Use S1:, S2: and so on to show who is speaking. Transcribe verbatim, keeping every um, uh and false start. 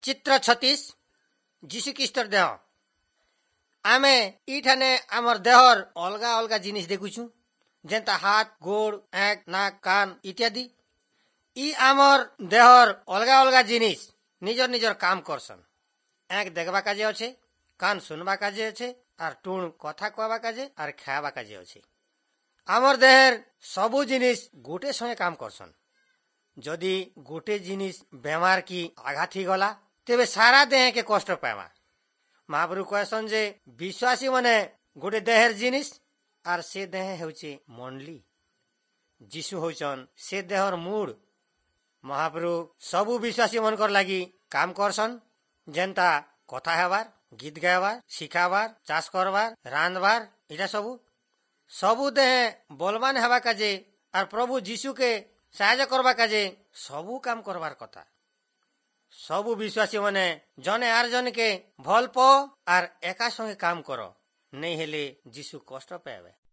S1: चित्र छत्तीस जीशुख्रीष्टर देह आमे इठाने आमर देहर अलगा अलगा जिनिस देखुछु जेंता हाथ गोड़ आँख नाक कान इत्यादि। इ आमर देहर अलगा अलगा जिनिस निजर निजर काम करसन। आँख देखबा काजे अच्छे, कान सुनबा काजे अच्छे, और टूण कथा कहबा काजे और खावा काजे अच्छे। आमर देहर सबु जिनिस गोटे संगे काम करसन। जदि गोटे जिनिस बेमार की आघात ही गला तेबे सारा देह के कष्ट पावा। महाप्रभु कहसन जे विश्वासी माने गोटे देहर जिनिस और से देह हेउचे मंडली। जीशु होचन से देहर मूड। महाप्रभु सबु विश्वासी मनकर लागी काम करसन जेंता कथा हेबार, गीत गायबार, शिखाबार, चाष करबार, रांधबार इटा सबु सबु देह बलवान हेबा काजे और प्रभु जीशु के साहाय्य करबा काजे सबु काम करबार कथा। सबु विश्वासी माने जने आर जन के भल प और एका संगे काम करो नहीं हेले जीशु कष्ट पावे।